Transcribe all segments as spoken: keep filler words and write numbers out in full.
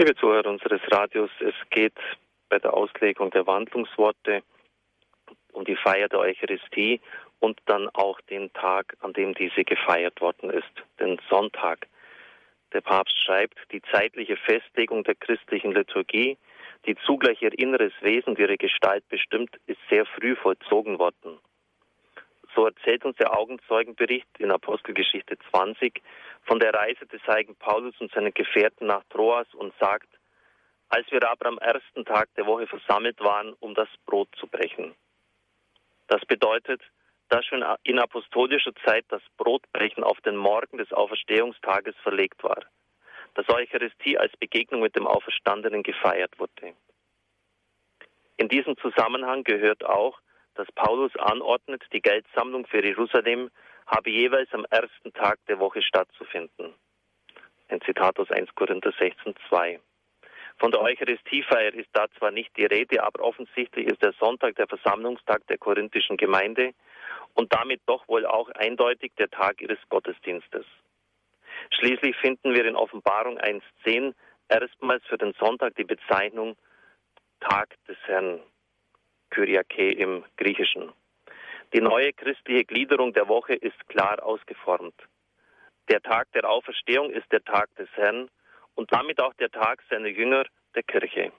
Liebe Zuhörer unseres Radios, es geht bei der Auslegung der Wandlungsworte um die Feier der Eucharistie und dann auch den Tag, an dem diese gefeiert worden ist, den Sonntag. Der Papst schreibt, die zeitliche Festlegung der christlichen Liturgie, die zugleich ihr inneres Wesen und ihre Gestalt bestimmt, ist sehr früh vollzogen worden. So erzählt uns der Augenzeugenbericht in Apostelgeschichte zwanzig von der Reise des heiligen Paulus und seinen Gefährten nach Troas und sagt, als wir aber am ersten Tag der Woche versammelt waren, um das Brot zu brechen. Das bedeutet, dass schon in apostolischer Zeit das Brotbrechen auf den Morgen des Auferstehungstages verlegt war, dass Eucharistie als Begegnung mit dem Auferstandenen gefeiert wurde. In diesem Zusammenhang gehört auch, dass Paulus anordnet, die Geldsammlung für Jerusalem habe jeweils am ersten Tag der Woche stattzufinden. Ein Zitat aus erster Korinther sechzehn zwei. Von der Eucharistiefeier ist da zwar nicht die Rede, aber offensichtlich ist der Sonntag der Versammlungstag der korinthischen Gemeinde und damit doch wohl auch eindeutig der Tag ihres Gottesdienstes. Schließlich finden wir in Offenbarung eins zehn erstmals für den Sonntag die Bezeichnung Tag des Herrn, Kyriake im Griechischen. Die neue christliche Gliederung der Woche ist klar ausgeformt. Der Tag der Auferstehung ist der Tag des Herrn und damit auch der Tag seiner Jünger, der Kirche.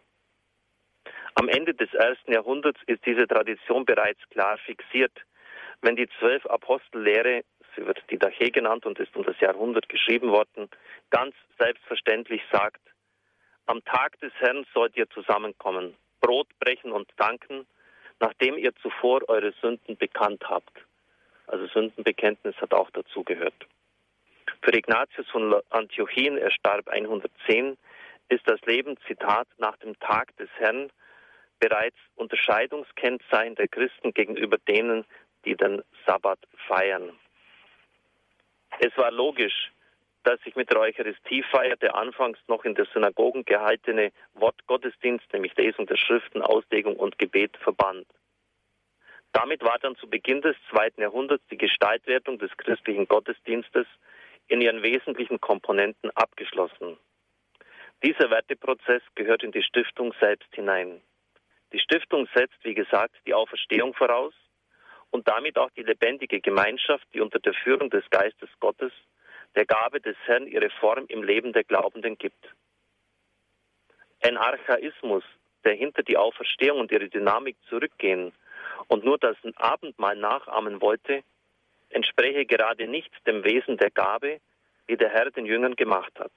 Am Ende des ersten Jahrhunderts ist diese Tradition bereits klar fixiert, wenn die zwölf Apostellehre, sie wird die Didache genannt und ist um das Jahrhundert geschrieben worden, ganz selbstverständlich sagt, am Tag des Herrn sollt ihr zusammenkommen, Brot brechen und danken, nachdem ihr zuvor eure Sünden bekannt habt. Also Sündenbekenntnis hat auch dazu gehört. Für Ignatius von Antiochien, er starb hundertzehn, ist das Leben, Zitat, nach dem Tag des Herrn bereits Unterscheidungskennzeichen der Christen gegenüber denen, die den Sabbat feiern. Es war logisch, dass sich mit der Eucharistiefeier der anfangs noch in der Synagogen gehaltene Wortgottesdienst, nämlich Lesung der Schriften, Auslegung und Gebet, verband. Damit war dann zu Beginn des zweiten Jahrhunderts die Gestaltwertung des christlichen Gottesdienstes in ihren wesentlichen Komponenten abgeschlossen. Dieser Werteprozess gehört in die Stiftung selbst hinein. Die Stiftung setzt, wie gesagt, die Auferstehung voraus und damit auch die lebendige Gemeinschaft, die unter der Führung des Geistes Gottes der Gabe des Herrn ihre Form im Leben der Glaubenden gibt. Ein Archaismus, der hinter die Auferstehung und ihre Dynamik zurückgehen und nur das Abendmahl nachahmen wollte, entspräche gerade nicht dem Wesen der Gabe, wie der Herr den Jüngern gemacht hat.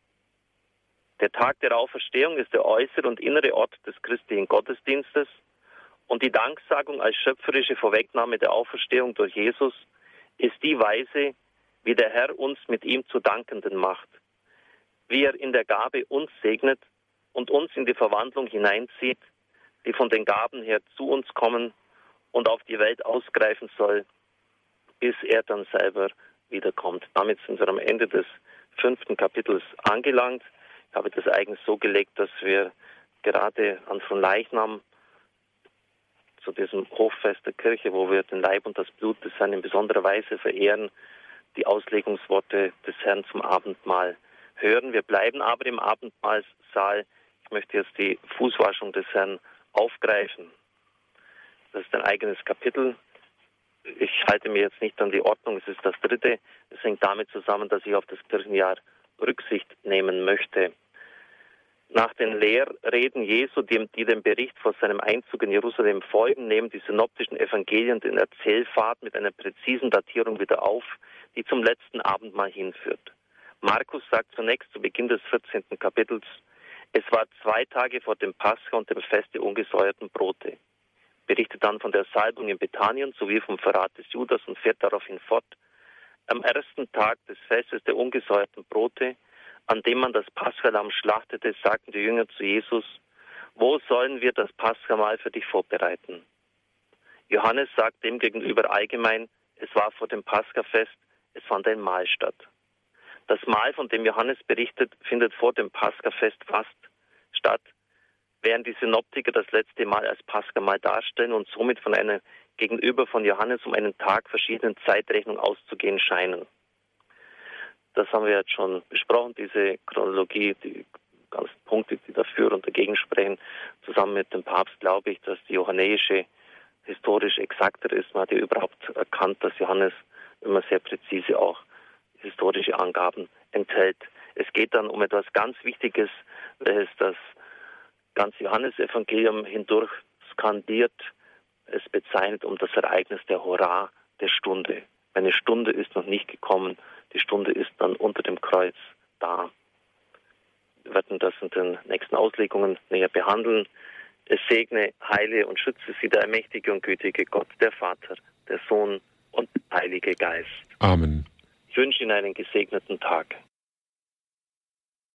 Der Tag der Auferstehung ist der äußere und innere Ort des christlichen Gottesdienstes und die Danksagung als schöpferische Vorwegnahme der Auferstehung durch Jesus ist die Weise, wie der Herr uns mit ihm zu Dankenden macht, wie er in der Gabe uns segnet und uns in die Verwandlung hineinzieht, die von den Gaben her zu uns kommen und auf die Welt ausgreifen soll, bis er dann selber wiederkommt. Damit sind wir am Ende des fünften Kapitels angelangt. Ich habe das eigentlich so gelegt, dass wir gerade an Fronleichnam zu diesem Hochfest der Kirche, wo wir den Leib und das Blut des Herrn in besonderer Weise verehren, die Auslegungsworte des Herrn zum Abendmahl hören. Wir bleiben aber im Abendmahlsaal. Ich möchte jetzt die Fußwaschung des Herrn aufgreifen. Das ist ein eigenes Kapitel. Ich halte mir jetzt nicht an die Ordnung, es ist das dritte. Es hängt damit zusammen, dass ich auf das Kirchenjahr Rücksicht nehmen möchte. Nach den Lehrreden Jesu, die, die dem Bericht vor seinem Einzug in Jerusalem folgen, nehmen die synoptischen Evangelien den Erzählpfad mit einer präzisen Datierung wieder auf, die zum letzten Abendmahl hinführt. Markus sagt zunächst zu Beginn des vierzehnten Kapitels, es war zwei Tage vor dem Pascha und dem Fest der ungesäuerten Brote. Berichtet dann von der Salbung in Bethanien sowie vom Verrat des Judas und fährt daraufhin fort. Am ersten Tag des Festes der ungesäuerten Brote, an dem man das Paschalamm schlachtete, sagten die Jünger zu Jesus, wo sollen wir das Paschamahl für dich vorbereiten? Johannes sagt dem gegenüber allgemein, es war vor dem Paschafest, es fand ein Mahl statt. Das Mahl, von dem Johannes berichtet, findet vor dem Paschafest fast statt, während die Synoptiker das letzte Mal als Paschamahl darstellen und somit von einer gegenüber von Johannes um einen Tag verschiedenen Zeitrechnung auszugehen scheinen. Das haben wir jetzt schon besprochen, diese Chronologie, die ganzen Punkte, die dafür und dagegen sprechen. Zusammen mit dem Papst glaube ich, dass die johannäische historisch exakter ist. Man hat ja überhaupt erkannt, dass Johannes immer sehr präzise auch historische Angaben enthält. Es geht dann um etwas ganz Wichtiges, welches das ganze Johannesevangelium hindurch skandiert. Es bezeichnet um das Ereignis der Hora, der Stunde. Eine Stunde ist noch nicht gekommen, die Stunde ist dann unter dem Kreuz da. Wir werden das in den nächsten Auslegungen näher behandeln. Es segne, heile und schütze sie der allmächtige und gütige Gott, der Vater, der Sohn und der Heilige Geist. Amen. Ich wünsche Ihnen einen gesegneten Tag.